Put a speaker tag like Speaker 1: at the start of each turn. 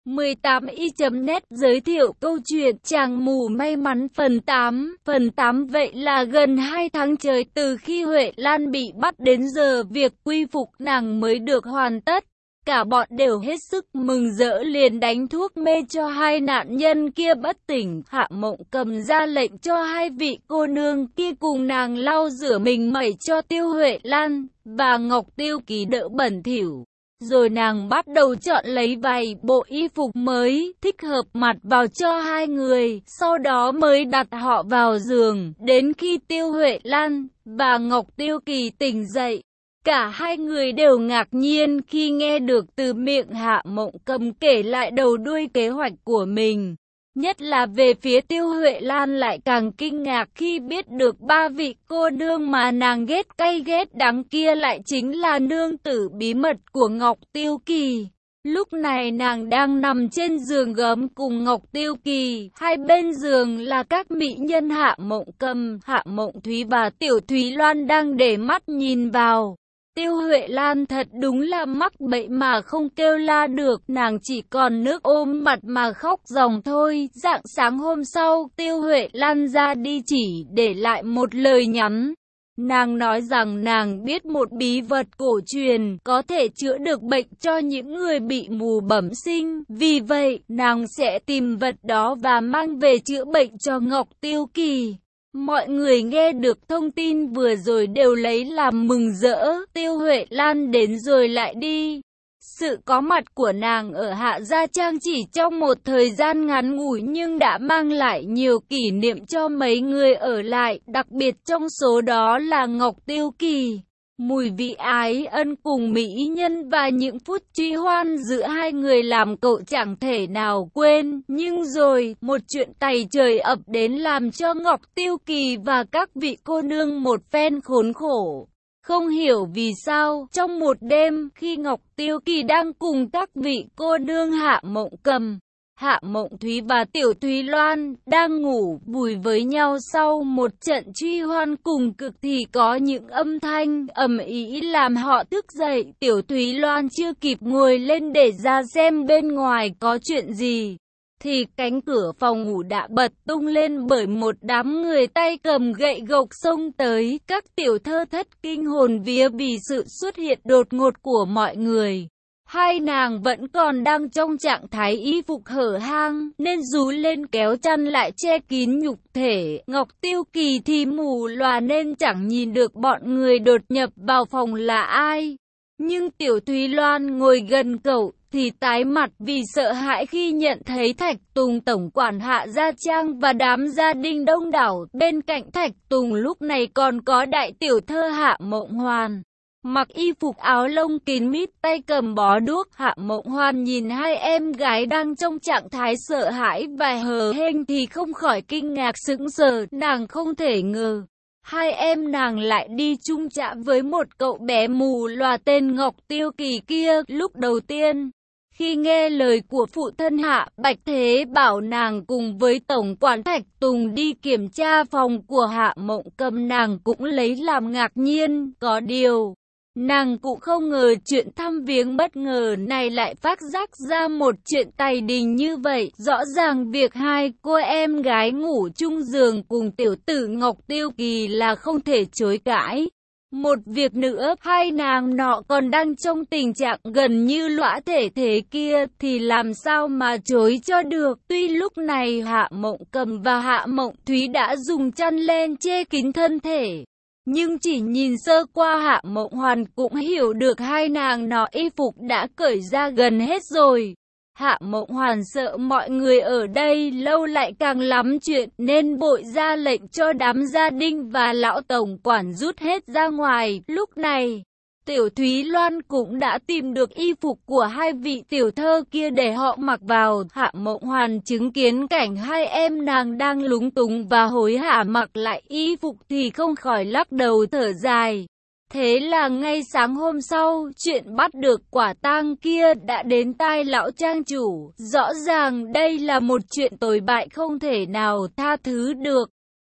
Speaker 1: 18i.net giới thiệu câu chuyện chàng mù may mắn phần 8. Phần 8 vậy là gần 2 tháng trời từ khi Huệ Lan bị bắt đến giờ việc quy phục nàng mới được hoàn tất. Cả bọn đều hết sức mừng rỡ liền đánh thuốc mê cho hai nạn nhân kia bất tỉnh. Hạ Mộng Cầm ra lệnh cho hai vị cô nương kia cùng nàng lau rửa mình mẩy cho Tiêu Huệ Lan và Ngọc Tiêu Kỳ đỡ bẩn thỉu. Rồi nàng bắt đầu chọn lấy vài bộ y phục mới, thích hợp mặt vào cho hai người, sau đó mới đặt họ vào giường, đến khi Tiêu Huệ Lan và Ngọc Tiêu Kỳ tỉnh dậy. Cả hai người đều ngạc nhiên khi nghe được từ miệng Hạ Mộng Cầm kể lại đầu đuôi kế hoạch của mình. Nhất là về phía Tiêu Huệ Lan lại càng kinh ngạc khi biết được ba vị cô nương mà nàng ghét cay ghét đắng kia lại chính là nương tử bí mật của Ngọc Tiêu Kỳ. Lúc này nàng đang nằm trên giường gấm cùng Ngọc Tiêu Kỳ, hai bên giường là các mỹ nhân Hạ Mộng Cầm, Hạ Mộng Thúy và Tiểu Thúy Loan đang để mắt nhìn vào. Tiêu Huệ Lan thật đúng là mắc bẫy mà không kêu la được, nàng chỉ còn nước ôm mặt mà khóc ròng thôi. Rạng sáng hôm sau, Tiêu Huệ Lan ra đi chỉ để lại một lời nhắn. Nàng nói rằng nàng biết một bí vật cổ truyền có thể chữa được bệnh cho những người bị mù bẩm sinh. Vì vậy, nàng sẽ tìm vật đó và mang về chữa bệnh cho Ngọc Tiêu Kỳ. Mọi người nghe được thông tin vừa rồi đều lấy làm mừng rỡ. Tiêu Huệ Lan đến rồi lại đi. Sự có mặt của nàng ở Hạ Gia Trang chỉ trong một thời gian ngắn ngủi nhưng đã mang lại nhiều kỷ niệm cho mấy người ở lại, đặc biệt trong số đó là Ngọc Tiêu Kỳ. Mùi vị ái ân cùng mỹ nhân và những phút truy hoan giữa hai người làm cậu chẳng thể nào quên. Nhưng rồi, một chuyện tày trời ập đến làm cho Ngọc Tiêu Kỳ và các vị cô nương một phen khốn khổ. Không hiểu vì sao, trong một đêm, khi Ngọc Tiêu Kỳ đang cùng các vị cô nương Hạ Mộng Cầm, Hạ Mộng Thúy và Tiểu Thúy Loan đang ngủ vùi với nhau sau một trận truy hoan cùng cực thì có những âm thanh ầm ĩ làm họ thức dậy. Tiểu Thúy Loan chưa kịp ngồi lên để ra xem bên ngoài có chuyện gì thì cánh cửa phòng ngủ đã bật tung lên bởi một đám người tay cầm gậy gộc xông tới. Các tiểu thơ thất kinh hồn vía vì sự xuất hiện đột ngột của mọi người. Hai nàng vẫn còn đang trong trạng thái y phục hở hang nên rú lên kéo chăn lại che kín nhục thể. Ngọc Tiêu Kỳ thì mù lòa nên chẳng nhìn được bọn người đột nhập vào phòng là ai. Nhưng Tiểu Thúy Loan ngồi gần cậu thì tái mặt vì sợ hãi khi nhận thấy Thạch Tùng tổng quản Hạ Gia Trang và đám gia đình đông đảo. Bên cạnh Thạch Tùng lúc này còn có đại tiểu thơ Hạ Mộng Hoàn. Mặc y phục áo lông kín mít, tay cầm bó đuốc. Hạ Mộng Hoàn nhìn hai em gái đang trong trạng thái sợ hãi và hờ hênh thì không khỏi kinh ngạc sững sờ. Nàng không thể ngờ hai em nàng lại đi chung chạm với một cậu bé mù lòa tên Ngọc Tiêu Kỳ kia. Lúc đầu tiên, khi nghe lời của phụ thân Hạ Bạch Thế bảo nàng cùng với tổng quản Thạch Tùng đi kiểm tra phòng của Hạ Mộng Cầm, nàng cũng lấy làm ngạc nhiên. Có điều, nàng cũng không ngờ chuyện thăm viếng bất ngờ này lại phát giác ra một chuyện tày đình như vậy. Rõ ràng việc hai cô em gái ngủ chung giường cùng tiểu tử Ngọc Tiêu Kỳ là không thể chối cãi. Một việc nữa, hai nàng nọ còn đang trong tình trạng gần như lõa thể thế kia thì làm sao mà chối cho được. Tuy lúc này Hạ Mộng Cầm và Hạ Mộng Thúy đã dùng chăn len che kín thân thể, nhưng chỉ nhìn sơ qua Hạ Mộng Hoàn cũng hiểu được hai nàng nọ y phục đã cởi ra gần hết rồi. Hạ Mộng Hoàn sợ mọi người ở đây lâu lại càng lắm chuyện nên vội ra lệnh cho đám gia đình và lão tổng quản rút hết ra ngoài. Lúc này, Tiểu Thúy Loan cũng đã tìm được y phục của hai vị tiểu thơ kia để họ mặc vào. Hạ Mộng Hoàn chứng kiến cảnh hai em nàng đang lúng túng và hối hả mặc lại y phục thì không khỏi lắc đầu thở dài. Thế là ngay sáng hôm sau, chuyện bắt được quả tang kia đã đến tai lão trang chủ. Rõ ràng đây là một chuyện tồi bại không thể nào tha thứ được.